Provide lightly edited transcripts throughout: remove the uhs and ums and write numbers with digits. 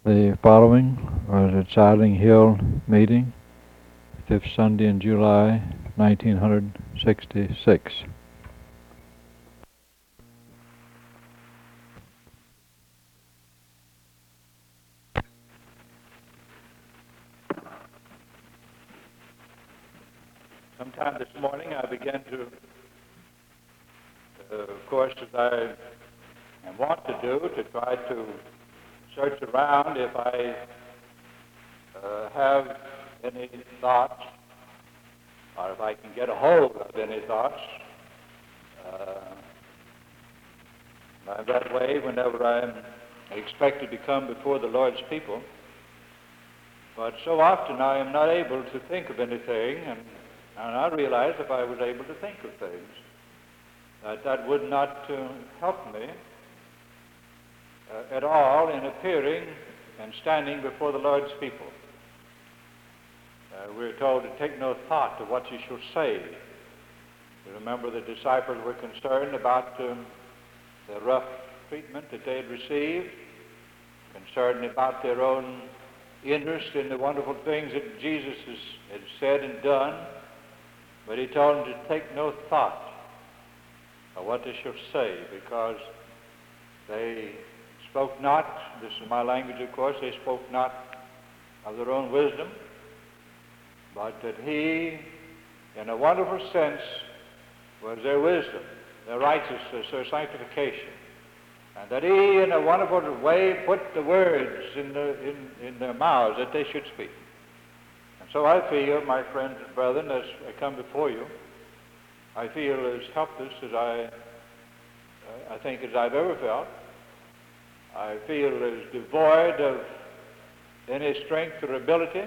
The following was a Chiding Hill meeting, 5th Sunday in July, 1966. Sometime this morning I began to, of course, as I want to do, to try to search around if I have any thoughts, or if I can get a hold of any thoughts. That way, whenever I'm expected to come before the Lord's people, but so often I am not able to think of anything, and I realize if I was able to think of things, that would not help me at all in appearing and standing before the Lord's people. We're told to take no thought to what you shall say. You remember the disciples were concerned about the rough treatment that they had received, concerned about their own interest in the wonderful things that Jesus had said and done, but he told them to take no thought of what they shall say, because they spoke not, this is my language of course, they spoke not of their own wisdom, but that he, in a wonderful sense, was their wisdom, their righteousness, their sanctification, and that he, in a wonderful way, put the words in their mouths that they should speak. And so I feel, my friends and brethren, as I come before you, I feel as helpless as I think as I've ever felt. I feel as devoid of any strength or ability,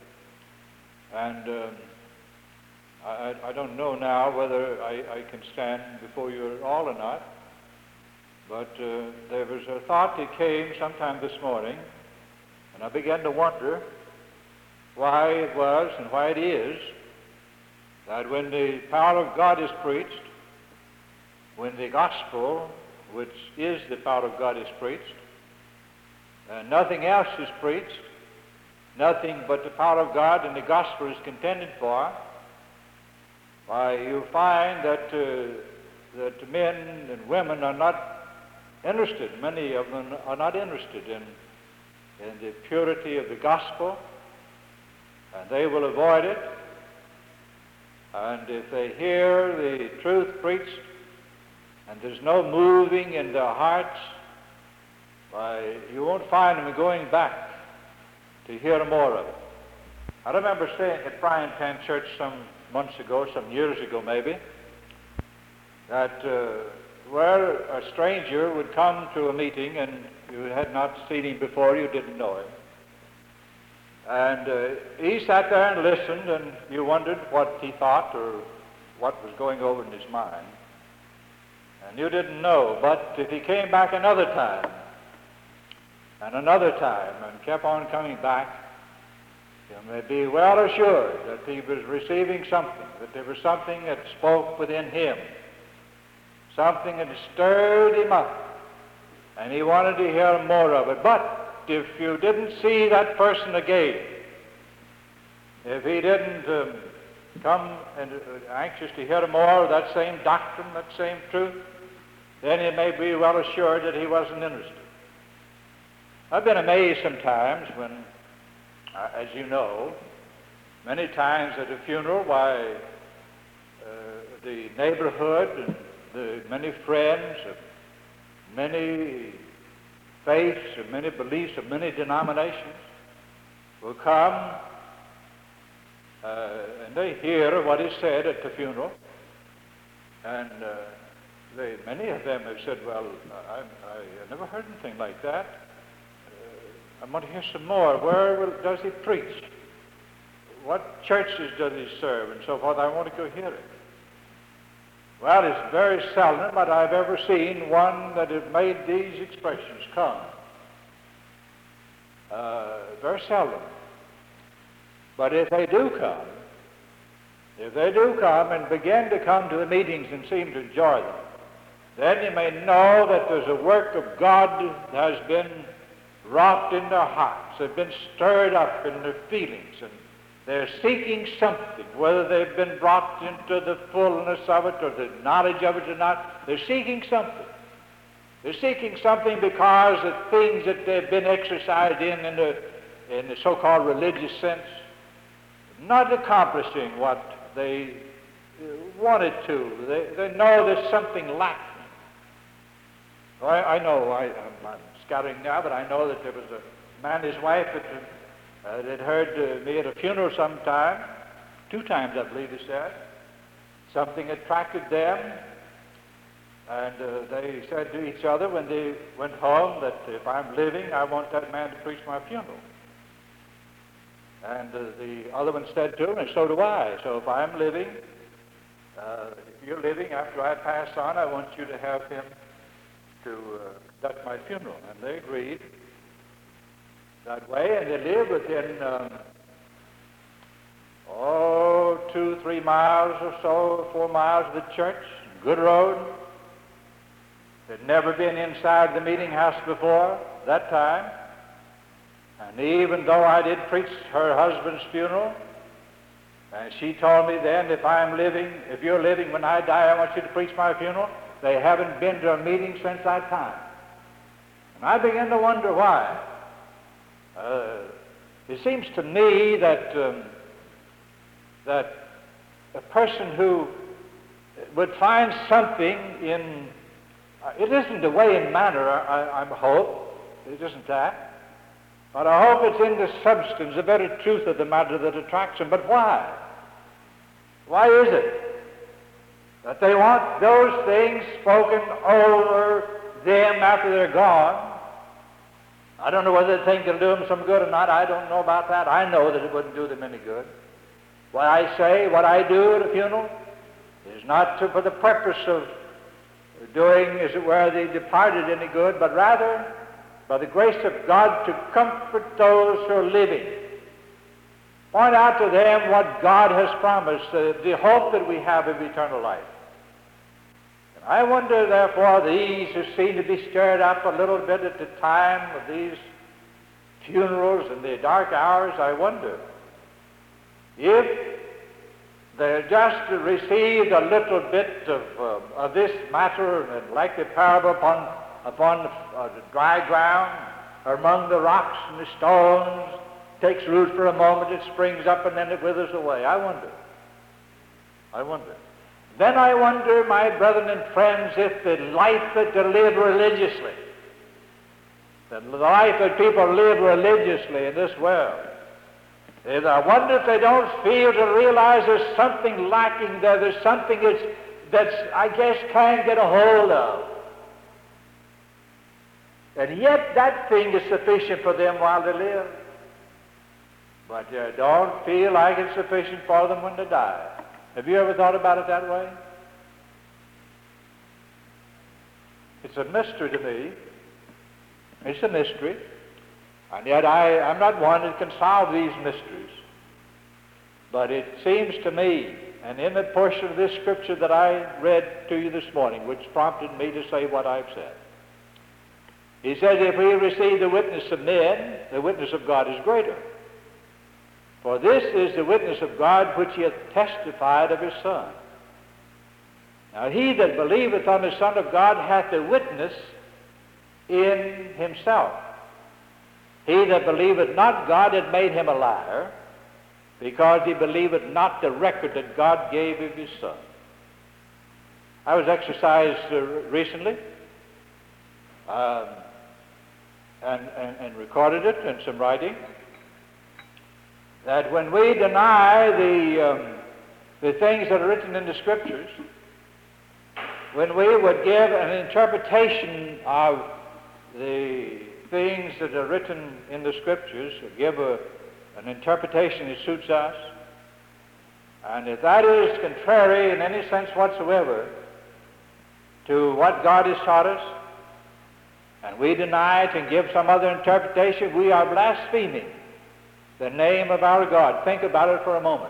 and I don't know now whether I can stand before you at all or not, but there was a thought that came sometime this morning, and I began to wonder why it was and why it is that when the power of God is preached, when the gospel, which is the power of God, is preached, and nothing else is preached, nothing but the power of God and the gospel is contended for, why you find that men and women are not interested, many of them are not interested in the purity of the gospel, and they will avoid it. And if they hear the truth preached and there's no moving in their hearts, why, you won't find them going back to hear more of it. I remember staying at Bryan Penn Church some months ago, some years ago maybe, that where a stranger would come to a meeting and you had not seen him before, you didn't know him. And he sat there and listened, and you wondered what he thought or what was going over in his mind. And you didn't know, but if he came back another time, and kept on coming back, you may be well assured that he was receiving something, that there was something that spoke within him, something that stirred him up, and he wanted to hear more of it. But if you didn't see that person again, if he didn't come and anxious to hear more of that same doctrine, that same truth, then you may be well assured that he wasn't interested. I've been amazed sometimes when, as you know, many times at a funeral, why the neighborhood and the many friends of many faiths, of many beliefs, of many denominations will come and they hear what is said at the funeral, and many of them have said, well, I never heard anything like that. I want to hear some more. Where does he preach? What churches does he serve? And so forth. I want to go hear it. Well, it's very seldom that I've ever seen one that has made these expressions come. Very seldom. But if they do come and begin to come to the meetings and seem to enjoy them, then you may know that there's a work of God that has been wrought in their hearts, have been stirred up in their feelings, and they're seeking something, whether they've been brought into the fullness of it or the knowledge of it or not. They're seeking something. They're seeking something because the things that they've been exercised in the so-called religious sense, not accomplishing what they wanted to. They know there's something lacking. Well, I know, I'm scattering now, but I know that there was a man and his wife that had heard me at a funeral sometime, 2 times I believe he said. Something attracted them, and they said to each other when they went home that if I'm living, I want that man to preach my funeral. And the other one said to him, and so do I. So if I'm living, if you're living after I pass on, I want you to have him to conduct my funeral. And they agreed that way, and they lived within 2-3 miles or so, 4 miles of the church, good road. They'd never been inside the meeting house before that time. And even though I did preach her husband's funeral, and she told me then, if you're living when I die, I want you to preach my funeral, they haven't been to a meeting since that time. And I began to wonder why. It seems to me that a person who would find something in, it isn't the way and manner, I hope, it isn't that. But I hope it's in the substance, the very truth of the matter that attracts them. But why? Why is it that they want those things spoken over them after they're gone? I don't know whether they think it'll do them some good or not. I don't know about that. I know that it wouldn't do them any good. What I say, what I do at a funeral, is not for the purpose of doing, as it were, the departed any good, but rather by the grace of God to comfort those who are living. Point out to them what God has promised, the hope that we have of eternal life. And I wonder, therefore, these who seem to be stirred up a little bit at the time of these funerals and the dark hours, I wonder if they just received a little bit of this matter, and like the parable upon the dry ground, or among the rocks and the stones, takes root for a moment, it springs up, and then it withers away. I wonder. Then I wonder, my brethren and friends, if the life that they live religiously, the life that people live religiously in this world, I wonder if they don't feel to realize there's something lacking there, there's something that's I guess, can't get a hold of. And yet that thing is sufficient for them while they live. But you don't feel like it's sufficient for them when they die. Have you ever thought about it that way? It's a mystery to me. It's a mystery. And yet I'm not one that can solve these mysteries. But it seems to me, and in the portion of this scripture that I read to you this morning, which prompted me to say what I've said, he says, if we receive the witness of men, the witness of God is greater. For this is the witness of God which he hath testified of his Son. Now he that believeth on the Son of God hath a witness in himself. He that believeth not God hath made him a liar, because he believeth not the record that God gave of his Son. I was exercised recently, and recorded it in some writing, that when we deny the things that are written in the Scriptures, when we would give an interpretation of the things that are written in the Scriptures, or give an interpretation that suits us, and if that is contrary in any sense whatsoever to what God has taught us, and we deny it and give some other interpretation, we are blaspheming the name of our God. Think about it for a moment.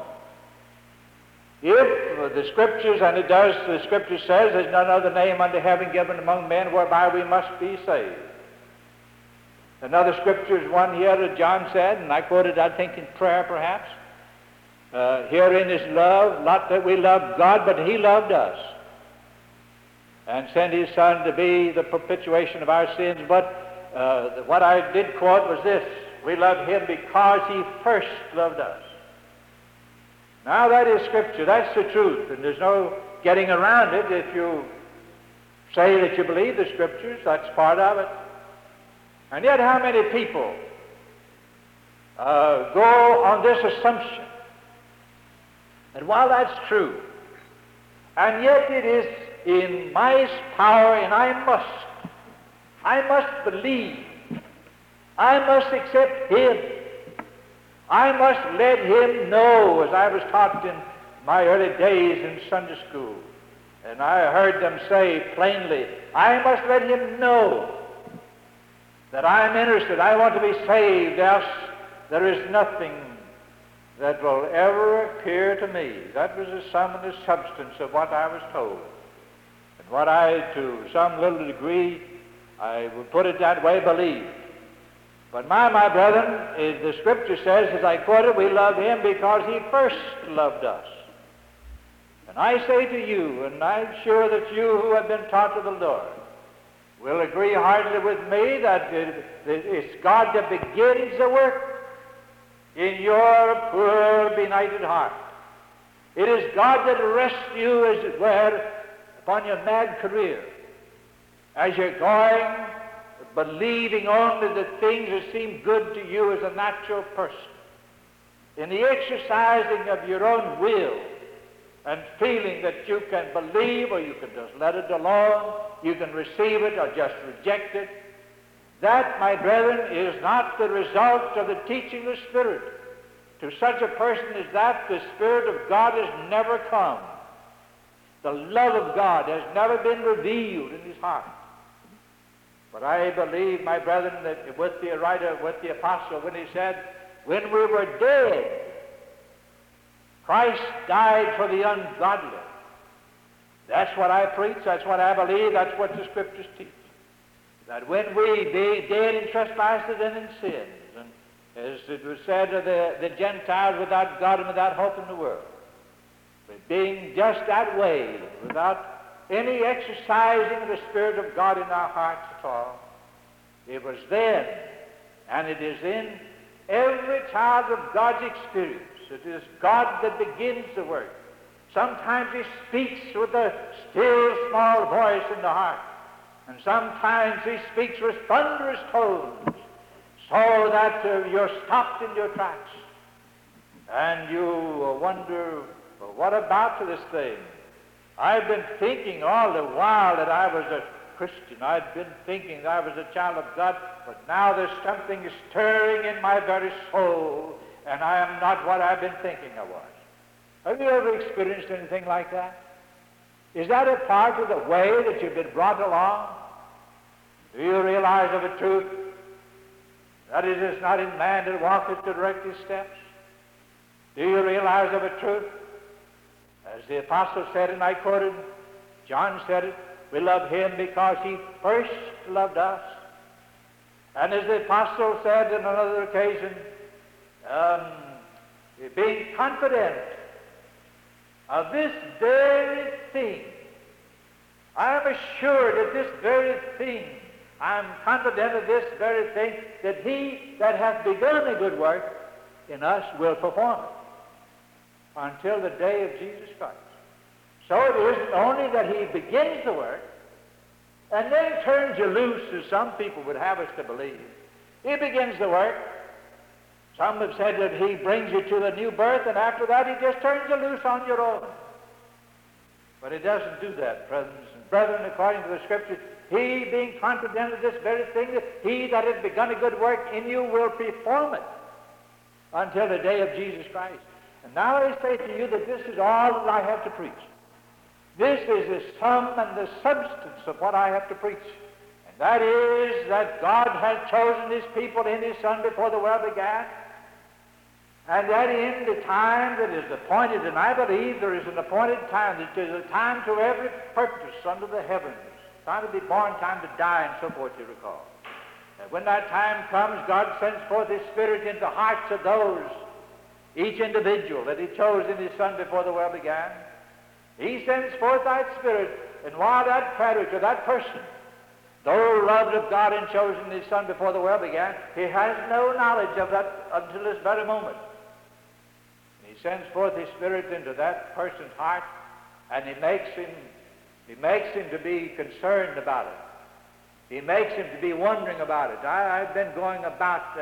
If the Scriptures, and it does, the Scripture says, there's none other name under heaven given among men whereby we must be saved. Another scripture is one here that John said, and I quoted, I think, in prayer perhaps. Herein is love, not that we loved God, but he loved us and sent his Son to be the propitiation of our sins. But what I did quote was this: we love him because he first loved us. Now that is Scripture. That's the truth, and there's no getting around it. If you say that you believe the Scriptures, that's part of it. And yet how many people go on this assumption that while that's true, and yet it is in my power, and I must believe, I must accept him, I must let him know, as I was taught in my early days in Sunday school, and I heard them say plainly, I must let him know that I'm interested, I want to be saved, else there is nothing that will ever appear to me. That was the sum and the substance of what I was told. And what I, to some little degree, I would put it that way, believed. But my brethren, the Scripture says, as I quoted, we love him because he first loved us. And I say to you, and I'm sure that you who have been taught of the Lord will agree heartily with me that it's God that begins the work in your poor, benighted heart. It is God that arrests you, as it were, upon your mad career, as you're going, believing only the things that seem good to you as a natural person. In the exercising of your own will and feeling that you can believe or you can just let it alone, you can receive it or just reject it, that, my brethren, is not the result of the teaching of the Spirit. To such a person as that, the Spirit of God has never come. The love of God has never been revealed in his heart. But I believe, my brethren, that with the writer, with the apostle, when he said, when we were dead, Christ died for the ungodly. That's what I preach, that's what I believe, that's what the Scriptures teach. That when we be dead in trespasses and in sins, and as it was said of the Gentiles, without God and without hope in the world, but being just that way, without any exercising of the Spirit of God in our hearts at all, it was then, and it is in every child of God's experience, it is God that begins the work. Sometimes he speaks with a still small voice in the heart, and sometimes he speaks with thunderous tones, so that you're stopped in your tracks, and you wonder, well, what about this thing? I've been thinking all the while that I was a Christian. I've been thinking that I was a child of God, but now there's something stirring in my very soul, and I am not what I've been thinking I was. Have you ever experienced anything like that? Is that a part of the way that you've been brought along? Do you realize of a truth? That it is not in man that walketh to direct his steps. Do you realize of a truth? As the apostle said, and I quoted, John said it, we love him because he first loved us. And as the apostle said on another occasion, being confident of this very thing, I am assured that this very thing, I am confident of this very thing, that he that hath begun a good work in us will perform it until the day of Jesus Christ. So it isn't only that he begins the work and then turns you loose, as some people would have us to believe. He begins the work. Some have said that he brings you to the new birth, and after that he just turns you loose on your own. But he doesn't do that, brothers and brethren, according to the Scriptures. He, being confident of this very thing, that he that has begun a good work in you will perform it until the day of Jesus Christ. And now I say to you that this is all that I have to preach. This is the sum and the substance of what I have to preach. And that is that God has chosen his people in his Son before the world began, and that in the time that is appointed, and I believe there is an appointed time, that there is a time to every purpose under the heavens, time to be born, time to die, and so forth, you recall. And when that time comes, God sends forth His Spirit into the hearts of those, each individual that He chose in His Son before the world began. He sends forth that Spirit, and while that character, that person, though loved of God and chosen His Son before the world began, he has no knowledge of that until this very moment. He sends forth His Spirit into that person's heart, and He makes him to be concerned about it. He makes him to be wondering about it. I've been going about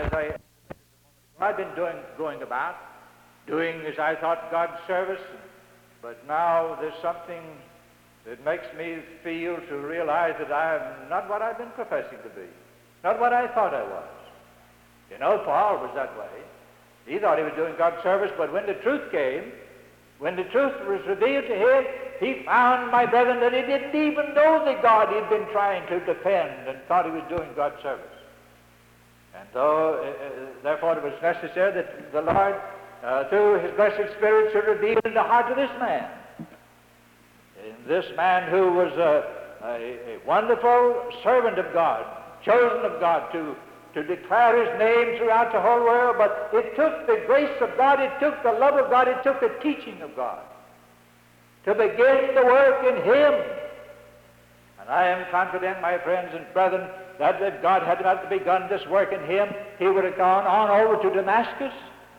doing as I thought God's service, but now there's something that makes me feel to realize that I'm not what I've been professing to be, not what I thought I was. You know, Paul was that way. He thought he was doing God's service, but when the truth came, when the truth was revealed to him, he found, my brethren, that he didn't even know the God he'd been trying to defend and thought he was doing God's service. And therefore it was necessary that the Lord, through His blessed Spirit, should reveal in the heart of this man. And this man who was a wonderful servant of God, chosen of God to declare His name throughout the whole world, but it took the grace of God, it took the love of God, it took the teaching of God to begin the work in him. And I am confident, my friends and brethren, that if God had not begun this work in him, he would have gone on over to Damascus.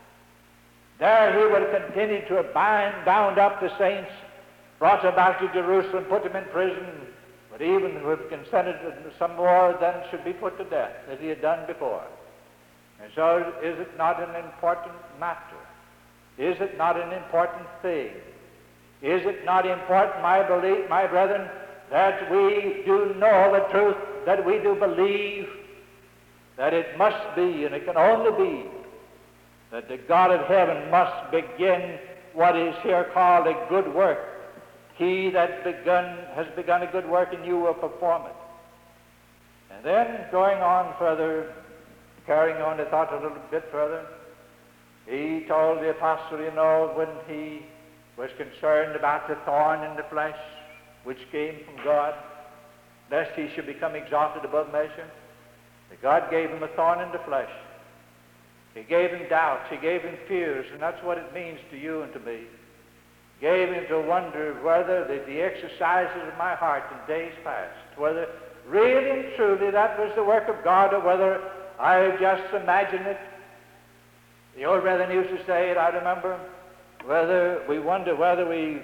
There he would have continued to bound up the saints, brought them back to Jerusalem, put them in prison, but even would have consented that some more than should be put to death, as he had done before. And so is it not an important matter? Is it not an important thing? Is it not important, my brethren, that we do know the truth, that we do believe that it must be, and it can only be, that the God of heaven must begin what is here called a good work. He that has begun a good work in you will perform it. And then going on further, carrying on the thought a little bit further, he told the apostle, you know, when he was concerned about the thorn in the flesh which came from God, lest he should become exalted above measure, that God gave him a thorn in the flesh. He gave him doubts, he gave him fears, and that's what it means to you and to me. Gave him to wonder whether the exercises of my heart in days past, whether really and truly that was the work of God, or whether I just imagined it. The old brethren used to say it, I remember, whether we wonder whether we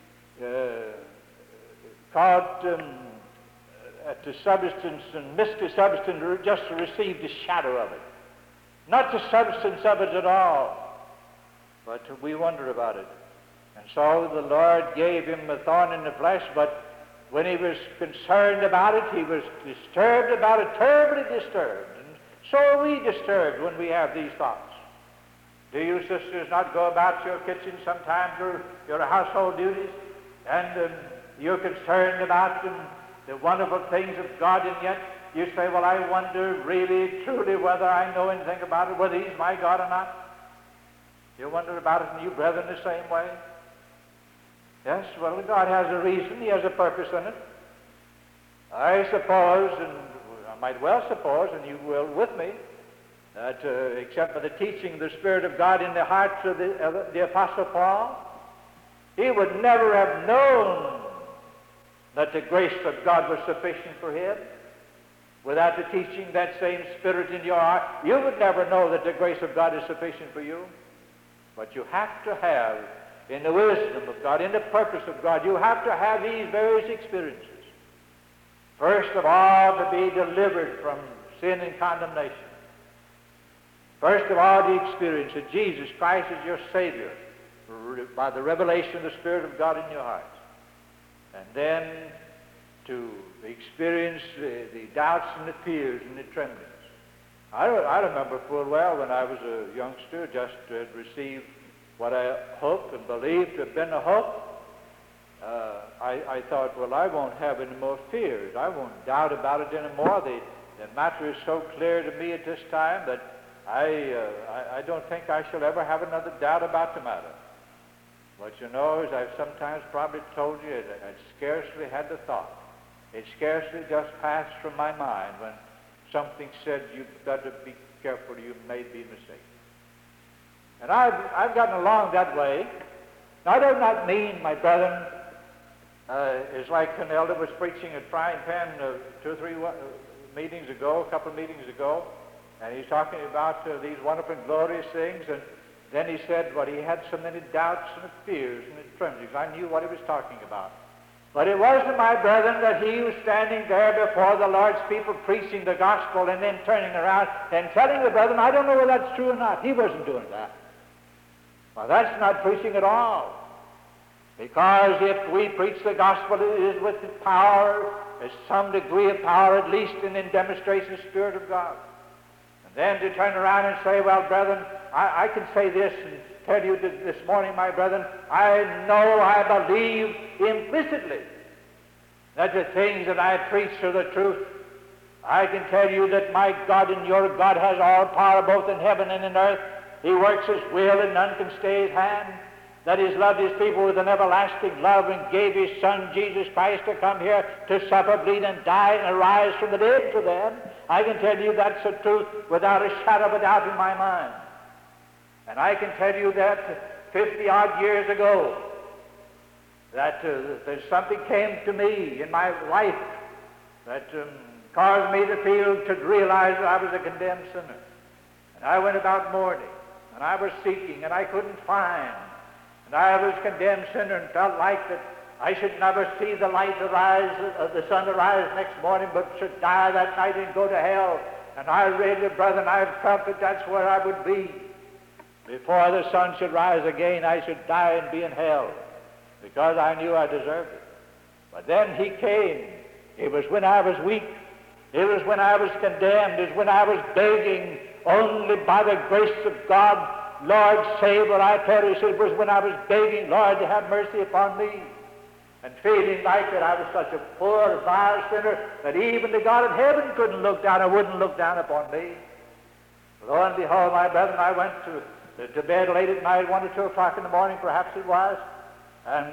caught at the substance and missed the substance just to receive the shadow of it. Not the substance of it at all, but we wonder about it. And so the Lord gave him a thorn in the flesh, but when he was concerned about it, he was disturbed about it, terribly disturbed. And so are we disturbed when we have these thoughts. Do you sisters not go about your kitchen sometimes, your household duties, and you're concerned about the wonderful things of God, and yet you say, well, I wonder really, truly whether I know anything about it, whether He's my God or not? You wonder about it, and you brethren the same way? Yes, well, God has a reason. He has a purpose in it. I suppose, and I might well suppose, and you will with me, that except for the teaching of the Spirit of God in the hearts of the Apostle Paul, he would never have known that the grace of God was sufficient for him. Without the teaching, that same Spirit in your heart, you would never know that the grace of God is sufficient for you. But you have to have, in the wisdom of God, in the purpose of God, you have to have these various experiences. First of all, to be delivered from sin and condemnation. First of all, the experience that Jesus Christ is your Savior by the revelation of the Spirit of God in your heart. And then to experience the doubts and the fears and the tremblings. I remember full well when I was a youngster, just had received what I hoped and believed to have been a hope. I thought, well, I won't have any more fears. I won't doubt about it anymore. The matter is so clear to me at this time that I don't think I shall ever have another doubt about the matter. But you know, as I've sometimes probably told you, I scarcely had the thought. It scarcely just passed from my mind when something said, "You better be careful, you may be mistaken." And I've gotten along that way. Now, I do not mean, my brethren, it's like an elder was preaching at Frying Pan 2 or 3 meetings ago, a couple of meetings ago, and he's talking about these wonderful and glorious things, and then he said, well, he had so many doubts and fears and tremblings. I knew what he was talking about. But it wasn't, my brethren, that he was standing there before the Lord's people preaching the gospel and then turning around and telling the brethren, I don't know whether that's true or not. He wasn't doing that. Well, that's not preaching at all. Because if we preach the gospel, it is with the power, there's some degree of power, at least in demonstration of the Spirit of God. And then to turn around and say, well, brethren, I can say this and tell you this morning, my brethren, I know, I believe implicitly that the things that I preach are the truth. I can tell you that my God and your God has all power both in heaven and in earth. He works his will and none can stay his hand. That he's loved his people with an everlasting love and gave his Son, Jesus Christ, to come here to suffer, bleed, and die, and arise from the dead for them. I can tell you that's the truth without a shadow of a doubt in my mind. And I can tell you that 50-odd years ago, that something came to me in my life that caused me to feel, to realize that I was a condemned sinner. And I went about mourning, and I was seeking, and I couldn't find. And I was a condemned sinner and felt like that I should never see the light arise, the sun arise next morning, but should die that night and go to hell. And I really, brethren, I felt that that's where I would be. Before the sun should rise again, I should die and be in hell, because I knew I deserved it. But then he came. It was when I was weak. It was when I was condemned. It was when I was begging only by the grace of God, Lord, save or I perish. It was when I was begging, Lord, to have mercy upon me, and feeling like that I was such a poor, vile sinner that even the God of heaven couldn't look down or wouldn't look down upon me. Lo and behold, my brethren, I went to bed late at night, 1 or 2 o'clock in the morning, perhaps it was, and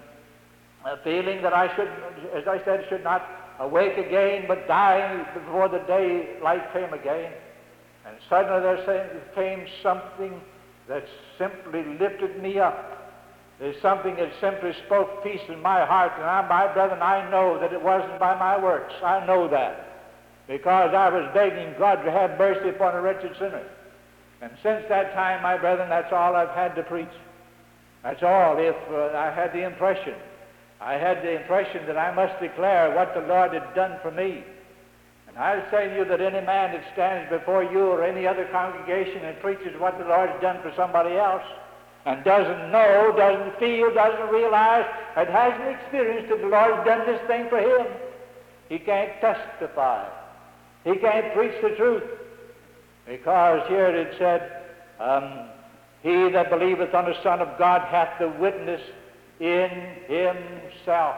feeling that I should, as I said, should not awake again, but die before the daylight came again. And suddenly there came something that simply lifted me up. There's something that simply spoke peace in my heart. And my brethren, I know that it wasn't by my works. I know that, because I was begging God to have mercy upon a wretched sinner. And since that time, my brethren, that's all I've had to preach. That's all. If I had the impression that I must declare what the Lord had done for me. And I say to you that any man that stands before you or any other congregation and preaches what the Lord has done for somebody else and doesn't know, doesn't feel, doesn't realize, and hasn't experienced that the Lord has done this thing for him, he can't testify. He can't preach the truth. Because here it said, he that believeth on the Son of God hath the witness in himself.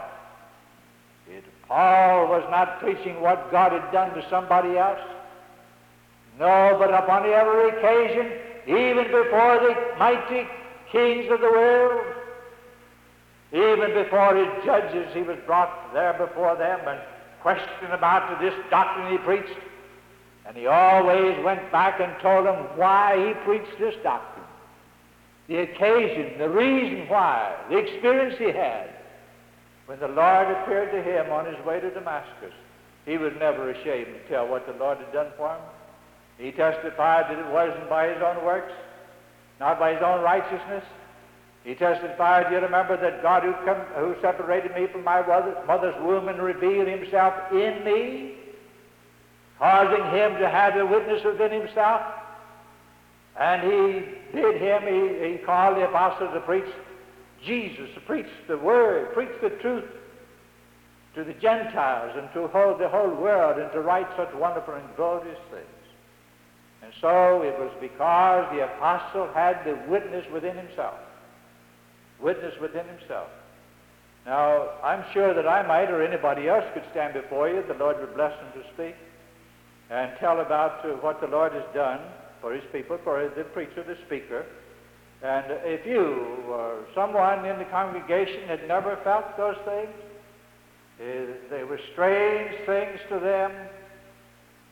Paul was not preaching what God had done to somebody else. No, but upon every occasion, even before the mighty kings of the world, even before his judges, he was brought there before them and questioned about this doctrine he preached. And he always went back and told them why he preached this doctrine, the occasion, the reason why, the experience he had. When the Lord appeared to him on his way to Damascus, he was never ashamed to tell what the Lord had done for him. He testified that it wasn't by his own works, not by his own righteousness. He testified, you remember, that God who separated me from my mother's womb and revealed himself in me, causing him to have the witness within himself. And he did him, he called the apostles to preach Jesus, to preach the Word, preach the truth to the Gentiles and to the whole world, and to write such wonderful and glorious things. And so it was because the apostle had the witness within himself. Witness within himself. Now, I'm sure that I might, or anybody else could stand before you, the Lord would bless them to speak, and tell about what the Lord has done for his people, for the preacher, the speaker. And if you or someone in the congregation had never felt those things, they were strange things to them,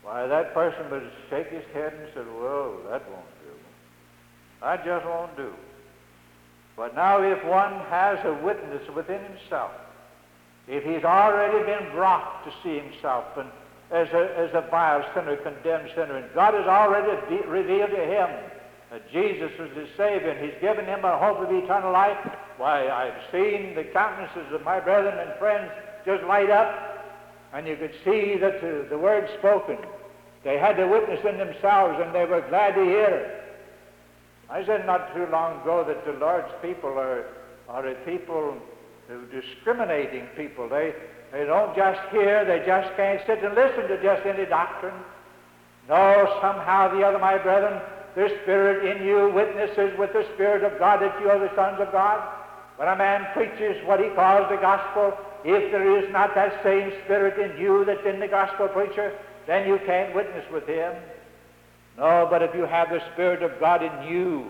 why, that person would shake his head and say, well, that won't do. That just won't do. But now if one has a witness within himself, if he's already been brought to see himself and as a vile sinner, condemned sinner, and God has already revealed to him that Jesus was his Savior, and he's given him a hope of eternal life, why, I've seen the countenances of my brethren and friends just light up, and you could see that the word spoken, they had the witness in themselves, and they were glad to hear it. I said not too long ago that the Lord's people are a people, discriminating people. They don't just hear, they just can't sit and listen to just any doctrine. No, somehow or the other, my brethren, the Spirit in you witnesses with the Spirit of God that you are the sons of God. When a man preaches what he calls the gospel, if there is not that same Spirit in you that's in the gospel preacher, then you can't witness with him. No, but if you have the Spirit of God in you,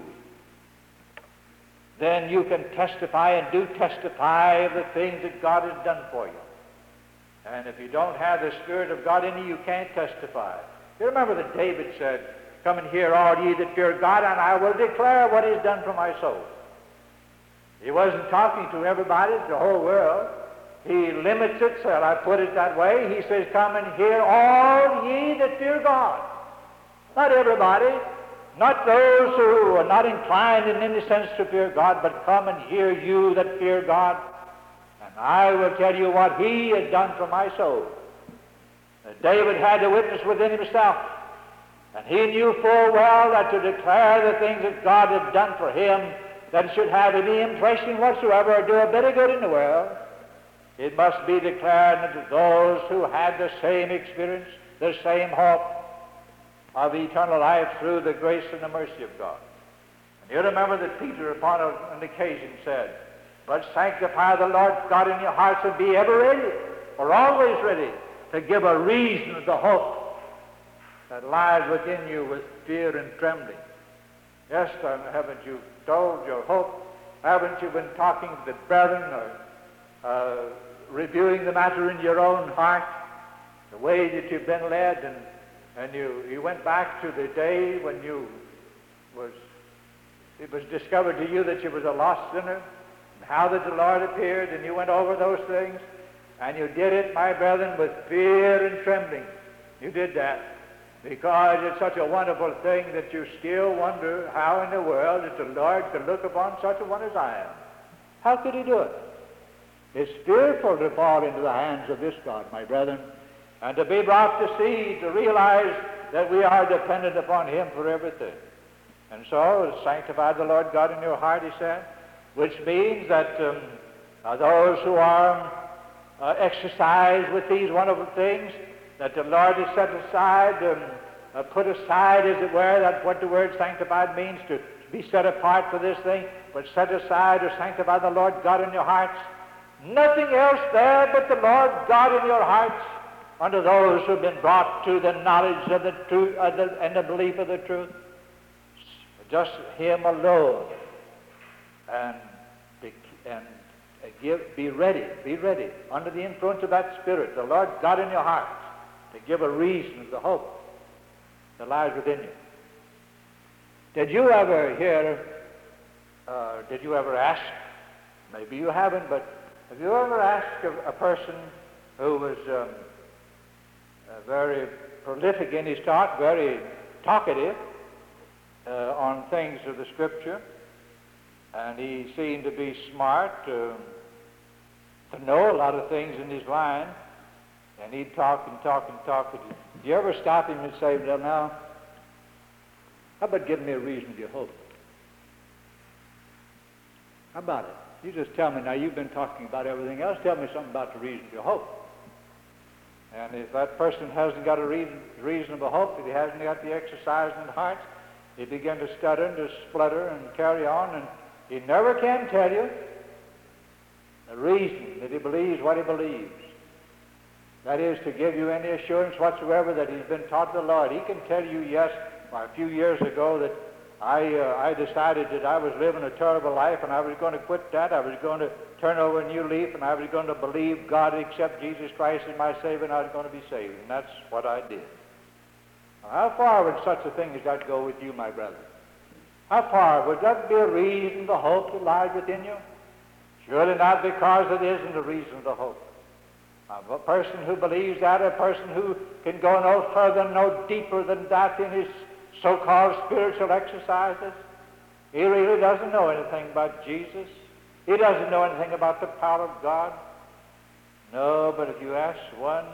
then you can testify and do testify of the things that God has done for you. And if you don't have the Spirit of God in you, you can't testify. You remember that David said, come and hear all ye that fear God, and I will declare what he's done for my soul. He wasn't talking to everybody, the whole world. He limits it, so I put it that way. He says, come and hear all ye that fear God. Not everybody, not those who are not inclined in any sense to fear God, but come and hear you that fear God, and I will tell you what he has done for my soul. David had a witness within himself, and he knew full well that to declare the things that God had done for him, that it should have any impression whatsoever or do a bit of good in the world, it must be declared unto those who had the same experience, the same hope of eternal life through the grace and the mercy of God. And you remember that Peter upon an occasion said, but sanctify the Lord God in your hearts and be ever ready, or always ready, to give a reason of the hope that lies within you with fear and trembling. Yes, haven't you told your hope? Haven't you been talking to the brethren or reviewing the matter in your own heart, the way that you've been led, and you went back to the day when it was discovered to you that you was a lost sinner, and how that the Lord appeared, and you went over those things, and you did it, my brethren, with fear and trembling. You did that because it's such a wonderful thing that you still wonder how in the world that the Lord could look upon such a one as I am. How could he do it? It's fearful to fall into the hands of this God, my brethren, and to be brought to see, to realize that we are dependent upon him for everything. And so, sanctify the Lord God in your heart, he said, which means that those who are exercised with these wonderful things, that the Lord has set aside, put aside, as it were, that's what the word sanctified means, to be set apart for this thing, but set aside or sanctify the Lord God in your hearts. Nothing else there but the Lord God in your hearts, unto those who have been brought to the knowledge of the truth and the belief of the truth. Just him alone. And be ready, under the influence of that Spirit, the Lord God in your heart, to give a reason of the hope that lies within you. Did you ever ask, maybe you haven't, but have you ever asked a person who was very prolific in his talk, very talkative on things of the Scripture, and he seemed to be smart, to know a lot of things in his line, and he'd talk and talk and talk. Did you ever stop him and say, well, now, how about giving me a reason of your hope? How about it? You just tell me, now you've been talking about everything else, tell me something about the reason of your hope. And if that person hasn't got a reasonable hope, if he hasn't got the exercise in the heart, he begin to stutter and to splutter and carry on, and he never can tell you the reason that he believes what he believes. That is, to give you any assurance whatsoever that he's been taught the Lord. He can tell you, yes, a few years ago that I decided that I was living a terrible life and I was going to quit that. I was going to turn over a new leaf and I was going to believe God, accept Jesus Christ as my Savior, and I was going to be saved. And that's what I did. How far would such a thing as that go with you, my brother? How far? Would that be a reason to hope that lies within you? Surely not, because it isn't a reason to hope. A person who believes that, a person who can go no further, no deeper than that in his so-called spiritual exercises, he really doesn't know anything about Jesus. He doesn't know anything about the power of God. No, but if you ask one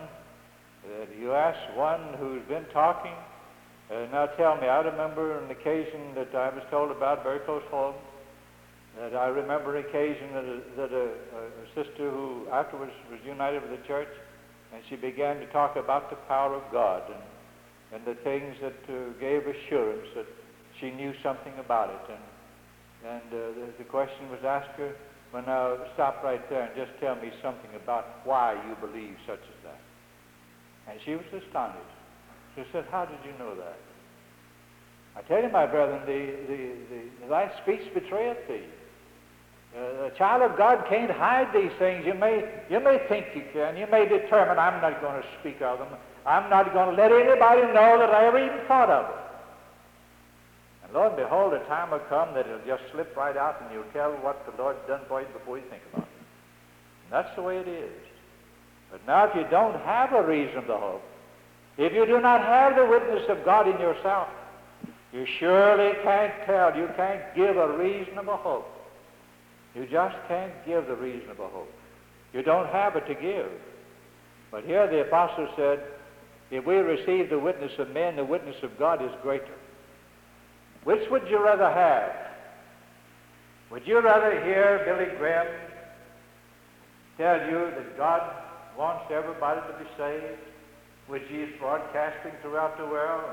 who's been talking, now tell me, I remember an occasion that I was told about very close home, that I remember an occasion that a sister who afterwards was united with the church, and she began to talk about the power of God and the things that gave assurance that she knew something about it. And the question was asked her, well, now stop right there and just tell me something about why you believe such as that. And she was astonished. She said, how did you know that? I tell you, my brethren, thy speech betrayeth thee. A child of God can't hide these things. You may think you can. You may determine, I'm not going to speak of them. I'm not going to let anybody know that I ever even thought of it. And lo and behold, a time will come that it'll just slip right out and you'll tell what the Lord's done for you before you think about it. And that's the way it is. But now if you don't have a reason to hope, if you do not have the witness of God in yourself, you surely can't tell, you can't give a reasonable hope. You just can't give the reasonable hope. You don't have it to give. But here the apostle said, if we receive the witness of men, the witness of God is greater. Which would you rather have? Would you rather hear Billy Graham tell you that God wants everybody to be saved, which he is broadcasting throughout the world?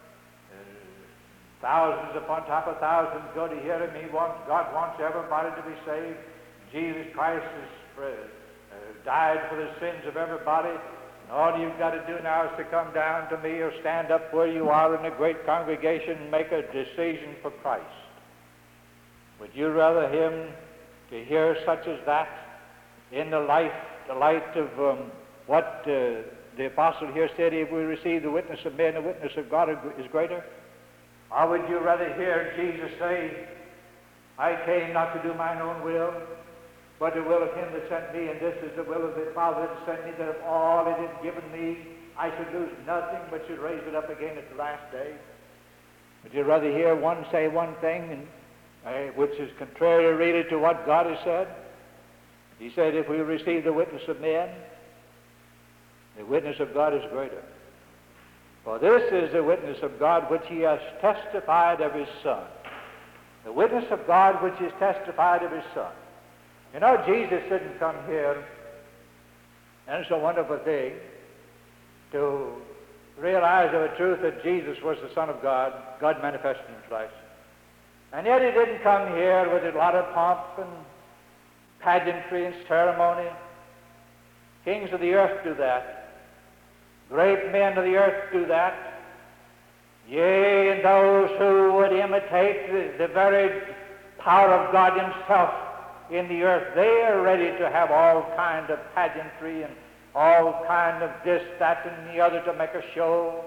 Thousands upon top of thousands go to hear him. God wants everybody to be saved. Jesus Christ has died for the sins of everybody. And all you've got to do now is to come down to me or stand up where you are in a great congregation and make a decision for Christ. Would you rather him to hear such as that in the light of what the apostle here said, if we receive the witness of men, the witness of God is greater? Or would you rather hear Jesus say, I came not to do mine own will, but the will of him that sent me, and this is the will of the Father that sent me, that of all it had given me, I should lose nothing, but should raise it up again at the last day? Would you rather hear one say one thing, which is contrary really to what God has said? He said, if we receive the witness of men, the witness of God is greater. For this is the witness of God which he has testified of his Son. The witness of God which is testified of his Son. You know, Jesus didn't come here, and it's a wonderful thing, to realize of a truth that Jesus was the Son of God, God manifested in flesh. And yet he didn't come here with a lot of pomp and pageantry and ceremony. Kings of the earth do that. Great men of the earth do that. Yea, and those who would imitate the very power of God himself in the earth, they are ready to have all kind of pageantry and all kind of this, that, and the other to make a show.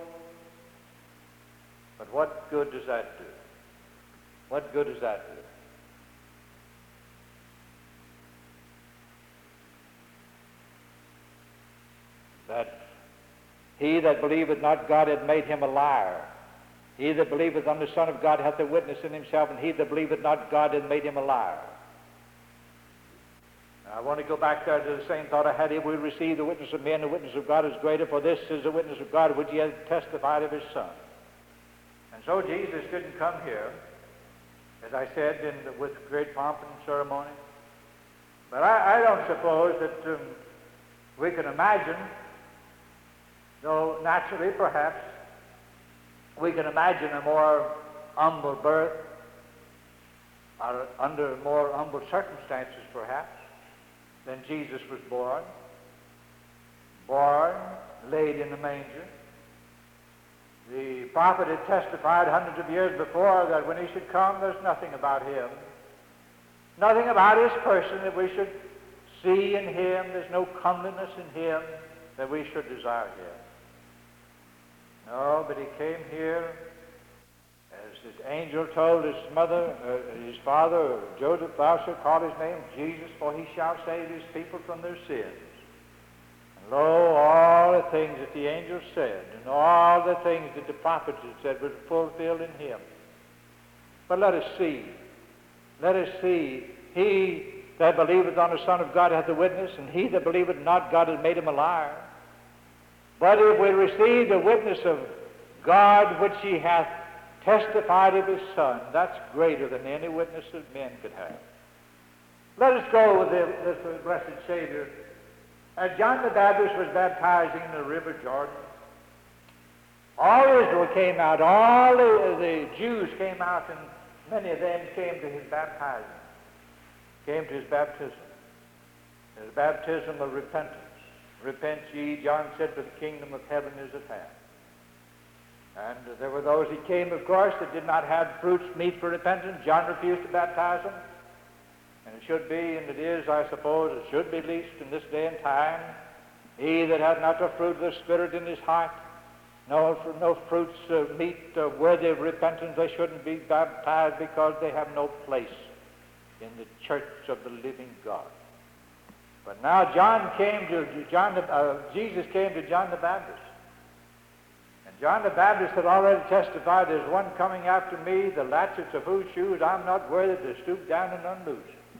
But what good does that do? What good does that do? That he that believeth not God hath made him a liar. He that believeth on the Son of God hath a witness in himself, and he that believeth not God hath made him a liar. Now, I want to go back there to the same thought I had. If we receive the witness of men, the witness of God is greater, for this is the witness of God which he hath testified of his Son. And so Jesus didn't come here, as I said, with great pomp and ceremony. But I don't suppose that we can imagine, though naturally perhaps, we can imagine a more humble birth, or under more humble circumstances perhaps, than Jesus was born. Born, laid in the manger. The prophet had testified hundreds of years before that when he should come, there's nothing about him, nothing about his person that we should see in him. There's no comeliness in him that we should desire him. No, but he came here, as the angel told his mother, his father, Joseph, thou shalt call his name Jesus, for he shall save his people from their sins. And lo, all the things that the angel said, and all the things that the prophets had said were fulfilled in him. But let us see. Let us see. He that believeth on the Son of God hath a witness, and he that believeth not, God hath made him a liar. But if we receive the witness of God which he hath testified of his Son, that's greater than any witness that men could have. Let us go with this blessed Savior. As John the Baptist was baptizing in the river Jordan, all Israel came out, all the Jews came out, and many of them came to his baptizing, came to his baptism. His baptism of repentance. Repent ye, John said, for the kingdom of heaven is at hand. And there were those who came, of course, that did not have fruits meet for repentance. John refused to baptize them. And it should be, and it is, I suppose, it should be at least in this day and time, he that hath not the fruit of the Spirit in his heart, no fruits meet worthy of repentance, they shouldn't be baptized because they have no place in the church of the living God. But now Jesus came to John the Baptist. And John the Baptist had already testified, there's one coming after me, the latchets of whose shoes I'm not worthy to stoop down and unloose.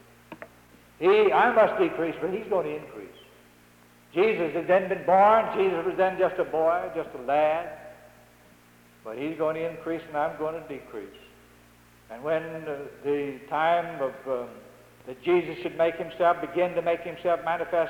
I must decrease, but he's going to increase. Jesus had then been born. Jesus was then just a boy, just a lad. But he's going to increase and I'm going to decrease. And when the time of that Jesus should begin to make himself manifest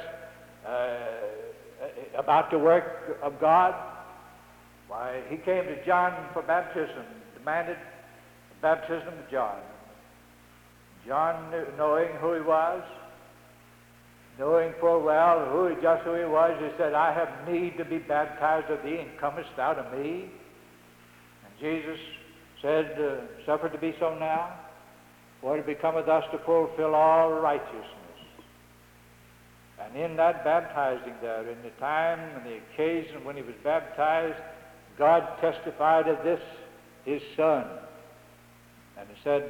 about the work of God, why, he came to John for baptism, demanded the baptism of John. John, knowing who he was, knowing full well just who he was, he said, I have need to be baptized of thee, and comest thou to me? And Jesus said, suffer to be so now, for it becometh us to fulfill all righteousness. And in that baptizing there, in the time and the occasion when he was baptized, God testified of this, his Son. And he said,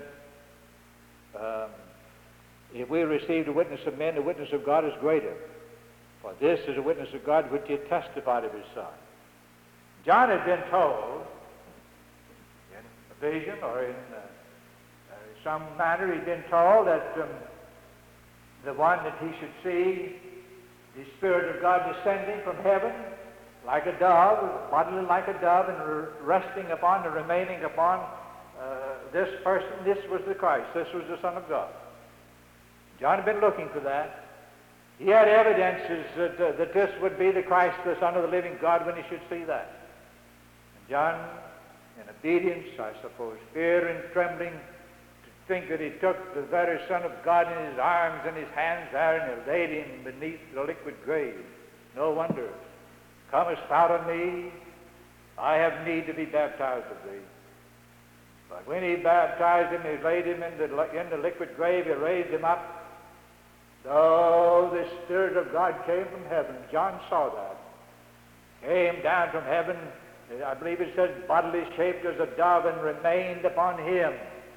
if we received a witness of men, the witness of God is greater. For this is a witness of God which he had testified of his Son. John had been told, in a vision or in some manner, he'd been told that the one that he should see, the Spirit of God descending from heaven like a dove, bodily like a dove, and resting upon and remaining upon this person. This was the Christ. This was the Son of God. John had been looking for that. He had evidences that this would be the Christ, the Son of the living God, when he should see that. And John, in obedience, I suppose, fear and trembling, to think that he took the very Son of God in his arms and his hands there, and he laid him beneath the liquid grave. No wonder. Comest thou to me? I have need to be baptized of thee. But when he baptized him, he laid him in the liquid grave, he raised him up. Oh, the Spirit of God came from heaven. John saw that. Came down from heaven, I believe it says, bodily shaped as a dove, and remained upon him.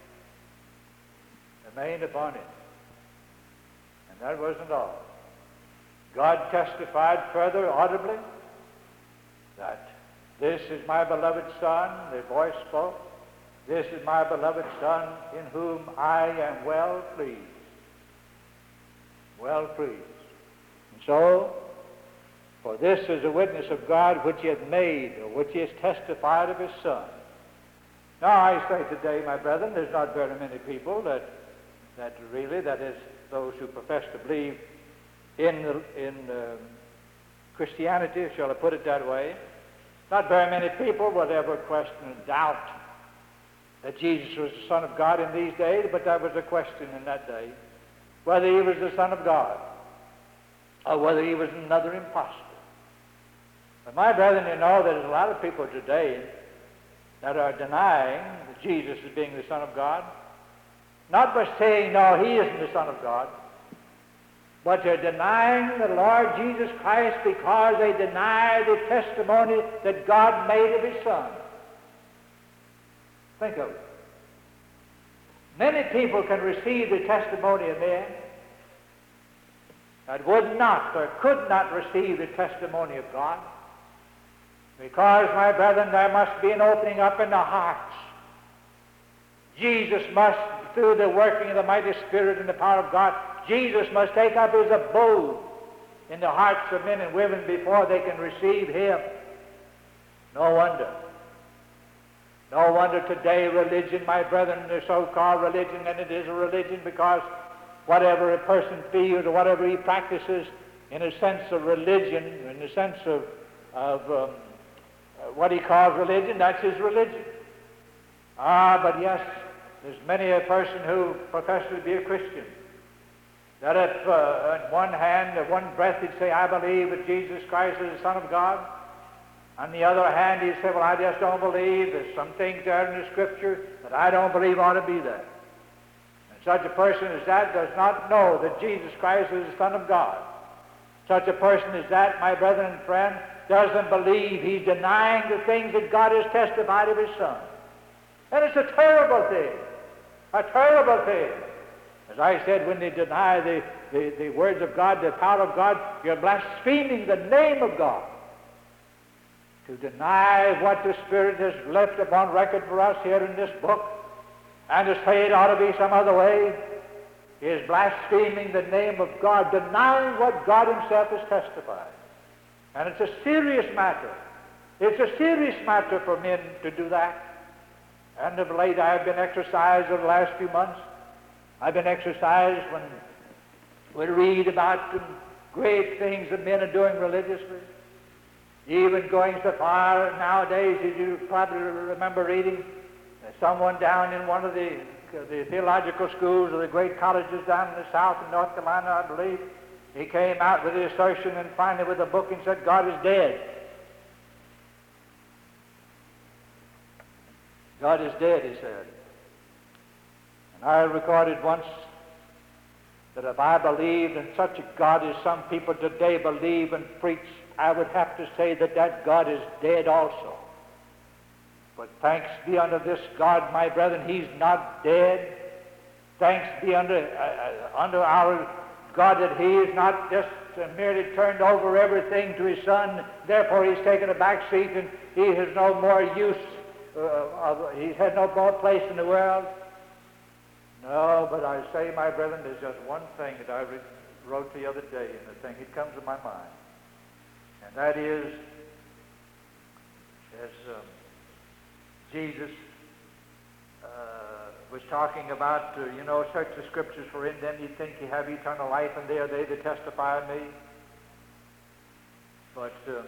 Remained upon him. And that wasn't all. God testified further audibly that this is my beloved Son, the voice spoke, this is my beloved Son in whom I am well pleased. Well pleased. And so, for this is a witness of God which he hath made, or which he has testified of his Son. Now I say today, my brethren, there's not very many people that really, that is, those who profess to believe in Christianity, shall I put it that way, not very many people would ever question and doubt that Jesus was the Son of God in these days, but that was a question in that day, whether he was the Son of God or whether he was another impostor. But my brethren, you know that there's a lot of people today that are denying that Jesus is being the Son of God, not by saying, no, he isn't the Son of God, but they're denying the Lord Jesus Christ because they deny the testimony that God made of His Son. Think of it. Many people can receive the testimony of men that would not or could not receive the testimony of God, because, my brethren, there must be an opening up in the hearts. Jesus must, through the working of the mighty Spirit and the power of God, Jesus must take up His abode in the hearts of men and women before they can receive Him. No wonder. No wonder today religion, my brethren, the so-called religion, and it is a religion because whatever a person feels or whatever he practices in a sense of religion, in the sense of what he calls religion, that's his religion. But yes, there's many a person who professes to be a Christian, that if on one hand, at one breath, he'd say, I believe that Jesus Christ is the Son of God. On the other hand, he'd say, well, I just don't believe. There's some things there in the Scripture that I don't believe ought to be there. And such a person as that does not know that Jesus Christ is the Son of God. Such a person as that, my brethren and friends, doesn't believe. He's denying the things that God has testified of His Son. And it's a terrible thing. A terrible thing. As I said, when they deny the words of God, the power of God, you're blaspheming the name of God. To deny what the Spirit has left upon record for us here in this book, and to say it ought to be some other way, is blaspheming the name of God, denying what God Himself has testified. And it's a serious matter. It's a serious matter for men to do that. And of late I have been exercised over the last few months. I've been exercised when we read about the great things that men are doing religiously. Even going so far nowadays, as you probably remember reading, someone down in one of the theological schools or the great colleges down in the South in North Carolina, I believe, he came out with the assertion and finally with a book and said, God is dead. God is dead, he said. And I recorded once that if I believed in such a God as some people today believe and preach, I would have to say that that God is dead also. But thanks be unto this God, my brethren, He's not dead. Thanks be unto our God that He is not just merely turned over everything to His Son. Therefore, He's taken a back seat and He has no more use. He had no more place in the world. No, but I say, my brethren, there's just one thing that I wrote the other day, and the thing that comes to my mind. And that is, as Jesus was talking about, search the Scriptures, for in them you think you have eternal life, and they are they that testify of me. But the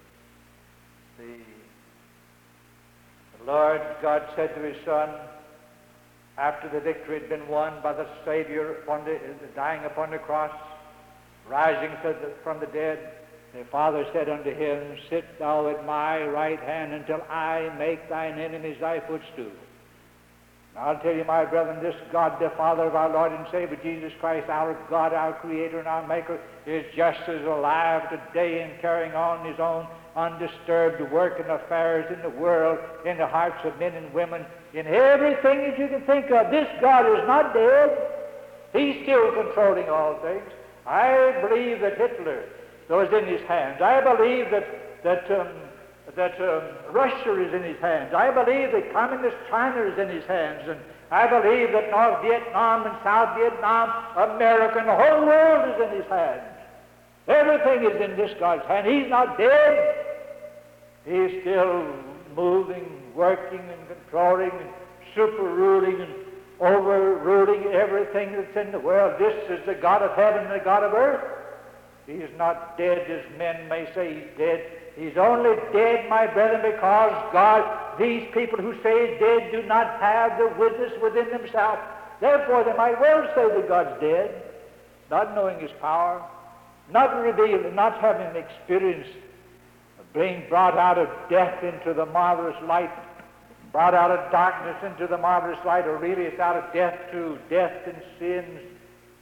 Lord God said to His Son, after the victory had been won by the Savior dying upon the cross, rising from the dead, the Father said unto Him, sit thou at my right hand until I make thine enemies thy footstool. Now I'll tell you, my brethren, this God, the Father of our Lord and Savior Jesus Christ, our God, our Creator and our Maker, is just as alive today and carrying on His own undisturbed work and affairs in the world, in the hearts of men and women, in everything that you can think of. This God is not dead. He's still controlling all things. I believe that Hitler was in His hands. I believe that Russia is in His hands. I believe that Communist China is in His hands. And I believe that North Vietnam and South Vietnam, America, and the whole world is in His hands. Everything is in this God's hand. He's not dead. He's still moving, working, and controlling, and super-ruling, and overruling everything that's in the world. This is the God of heaven and the God of earth. He is not dead as men may say He's dead. He's only dead, my brethren, because God, these people who say He's dead do not have the witness within themselves. Therefore, they might well say that God's dead, not knowing His power, not revealed, not having experience of being brought out of death into the marvelous light, brought out of darkness into the marvelous light, or really it's out of death to death and sins,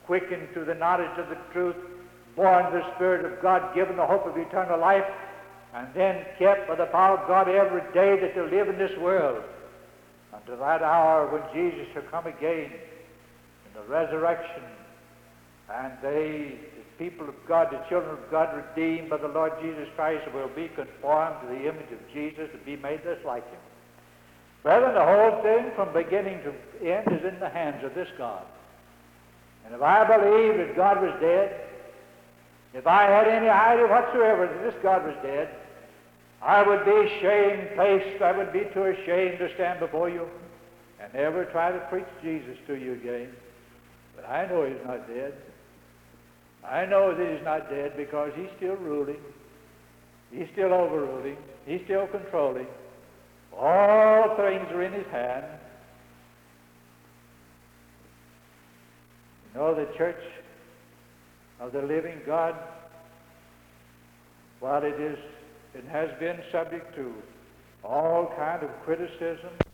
quickened to the knowledge of the truth, born of the Spirit of God, given the hope of eternal life, and then kept by the power of God every day that they live in this world unto that hour when Jesus shall come again in the resurrection, and they, the people of God, the children of God, redeemed by the Lord Jesus Christ, will be conformed to the image of Jesus and be made just like him. Brethren, the whole thing from beginning to end is in the hands of this God. And if I believed that God was dead, if I had any idea whatsoever that this God was dead, I would be shamefaced. I would be too ashamed to stand before you and never try to preach Jesus to you again. But I know he's not dead. I know that he's not dead because he's still ruling. He's still overruling. He's still controlling. All things are in his hand. You know, the church of the living God, while it has been subject to all kind of criticism,